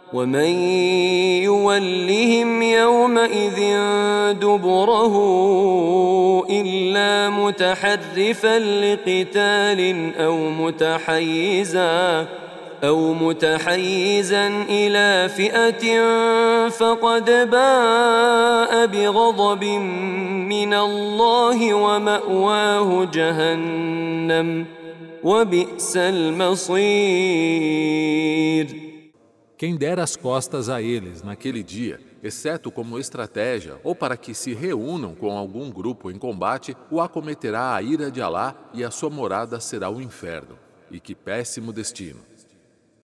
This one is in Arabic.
ومن يولهم يومئذ دبره إلا متحرفا لقتال أو متحيزا إلى فئة فقد باء بغضب من الله ومأواه جهنم وبئس المصير. Quem der as costas a eles naquele dia, exceto como estratégia ou para que se reúnam com algum grupo em combate, o acometerá a ira de Alá e a sua morada será o inferno. E que péssimo destino!